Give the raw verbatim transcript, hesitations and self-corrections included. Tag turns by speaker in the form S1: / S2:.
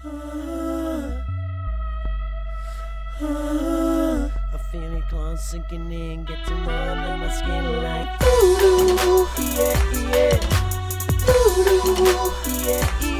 S1: I feel it close sinking in, getting numb in my skin like ooh, yeah, yeah, ooh, yeah, yeah.